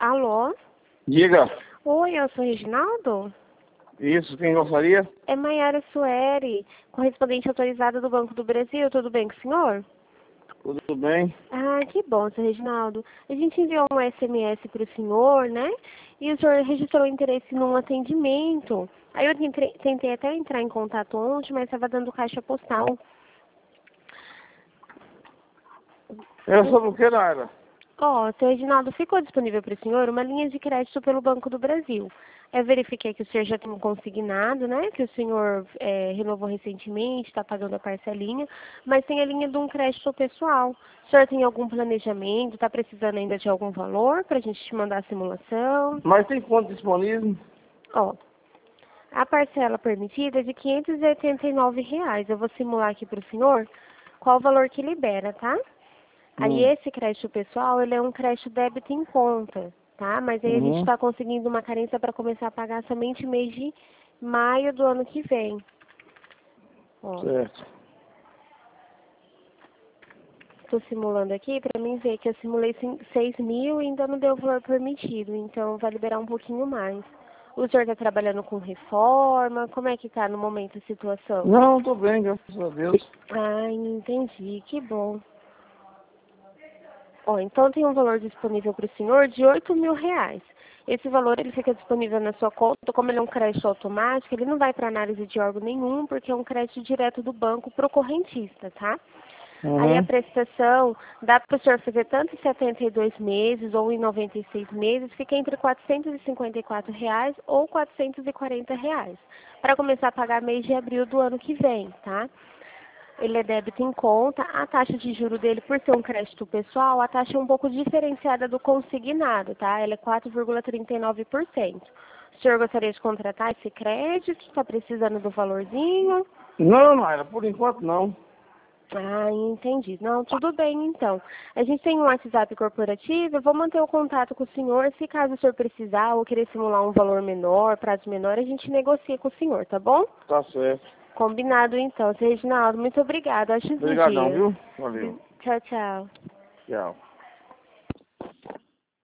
Alô? Diga. Oi, eu sou Reginaldo? Isso, quem gostaria? É Maiara Sueri, correspondente autorizada do Banco do Brasil. Tudo bem com o senhor? Tudo bem? Ah, que bom, seu Reginaldo. A gente enviou um SMS para o senhor, né? E o senhor registrou interesse num atendimento. Aí eu tentei até entrar em contato ontem, mas estava dando caixa postal. Eu sou o que, Naira? Ó, seu Reginaldo, ficou disponível para o senhor uma linha de crédito pelo Banco do Brasil. Eu verifiquei que o senhor já tem um consignado, né? Que o senhor renovou recentemente, está pagando a parcelinha, mas tem a linha de um crédito pessoal. O senhor tem algum planejamento? Está precisando ainda de algum valor para a gente te mandar a simulação? Mas tem quanto disponível? Ó, a parcela permitida é de R$ 589. Eu vou simular aqui para o senhor qual o valor que libera, tá? Aí esse crédito pessoal, ele é um crédito débito em conta, tá? Mas aí a gente está conseguindo uma carência para começar a pagar somente mês de maio do ano que vem. Ó, Certo. estou simulando aqui para mim ver que eu simulei 6 mil e ainda não deu o valor permitido, então vai liberar um pouquinho mais. O senhor está trabalhando com reforma? Como é que está no momento a situação? Não, tô bem, graças a Deus. Ah, entendi, que bom. Ó, então tem um valor disponível para o senhor de R$ 8.000. Esse valor ele fica disponível na sua conta, como ele é um crédito automático, ele não vai para análise de órgão nenhum, porque é um crédito direto do banco para o correntista, tá? Aí a prestação dá para o senhor fazer tanto em 72 meses ou em 96 meses, fica entre R$ 454 ou R$ 440, para começar a pagar mês de abril do ano que vem, tá? Ele é débito em conta, a taxa de juro dele, por ser um crédito pessoal, a taxa é um pouco diferenciada do consignado, tá? Ela é 4,39%. O senhor gostaria de contratar esse crédito? Está precisando do valorzinho? Não, Naira, por enquanto não. Ah, entendi. Não, tudo bem então. A gente tem um WhatsApp corporativo, eu vou manter o contato com o senhor. Se caso o senhor precisar ou querer simular um valor menor, prazo menor, a gente negocia com o senhor, tá bom? Tá certo. Combinado então, seu Reginaldo. Muito obrigada. Ótimos Obrigadão, dias. viu? Valeu. Tchau, tchau. Tchau.